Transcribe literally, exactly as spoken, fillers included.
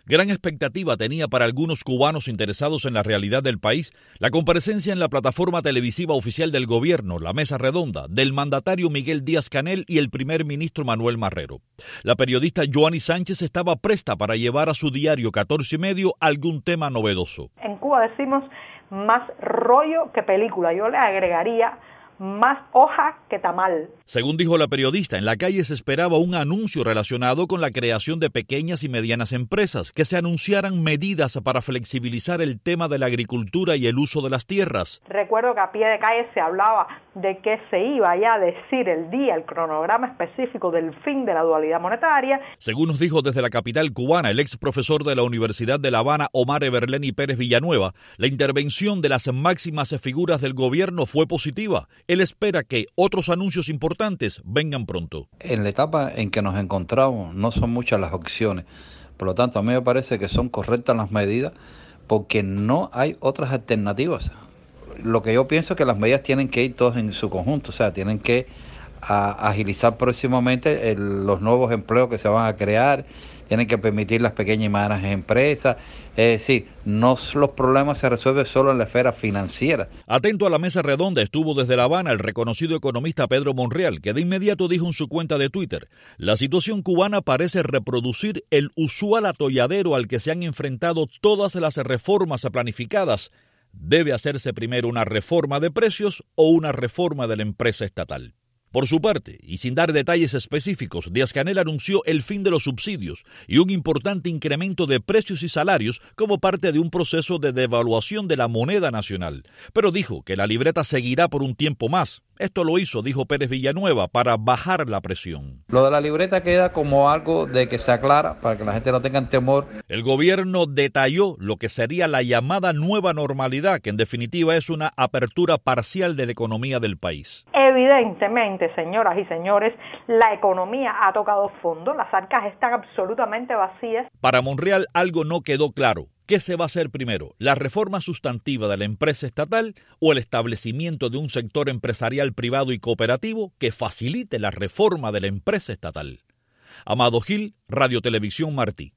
Gran expectativa tenía para algunos cubanos interesados en la realidad del país la comparecencia en la plataforma televisiva oficial del gobierno, la Mesa Redonda, del mandatario Miguel Díaz-Canel y el primer ministro Manuel Marrero. La periodista Joanny Sánchez estaba presta para llevar a su diario catorce y medio algún tema novedoso. En Cuba decimos más rollo que película. Yo le agregaría más hoja que tamal. Según dijo la periodista, en la calle se esperaba un anuncio relacionado con la creación de pequeñas y medianas empresas, que se anunciaran medidas para flexibilizar el tema de la agricultura y el uso de las tierras. Recuerdo que a pie de calle se hablaba de que se iba ya a decir el día, el cronograma específico del fin de la dualidad monetaria. Según nos dijo desde la capital cubana el ex profesor de la Universidad de La Habana, Omar Everleni Pérez Villanueva, la intervención de las máximas figuras del gobierno fue positiva. Él espera que otros anuncios importantes vengan pronto. En la etapa en que nos encontramos no son muchas las opciones. Por lo tanto, a mí me parece que son correctas las medidas porque no hay otras alternativas. Lo que yo pienso es que las medidas tienen que ir todas en su conjunto, o sea, tienen que a, agilizar próximamente el, los nuevos empleos que se van a crear, tienen que permitir las pequeñas y medianas empresas, es decir, no los problemas se resuelven solo en la esfera financiera. Atento a la mesa redonda estuvo desde La Habana el reconocido economista Pedro Monreal, que de inmediato dijo en su cuenta de Twitter: la situación cubana parece reproducir el usual atolladero al que se han enfrentado todas las reformas planificadas. Debe hacerse primero una reforma de precios o una reforma de la empresa estatal. Por su parte, y sin dar detalles específicos, Díaz-Canel anunció el fin de los subsidios y un importante incremento de precios y salarios como parte de un proceso de devaluación de la moneda nacional. Pero dijo que la libreta seguirá por un tiempo más. Esto lo hizo, dijo Pérez Villanueva, para bajar la presión. Lo de la libreta queda como algo de que se aclara para que la gente no tenga temor. El gobierno detalló lo que sería la llamada nueva normalidad, que en definitiva es una apertura parcial de la economía del país. Evidentemente, señoras y señores, la economía ha tocado fondo, las arcas están absolutamente vacías. Para Monreal algo no quedó claro. ¿Qué se va a hacer primero? ¿La reforma sustantiva de la empresa estatal o el establecimiento de un sector empresarial privado y cooperativo que facilite la reforma de la empresa estatal? Amado Gil, Radio Televisión Martí.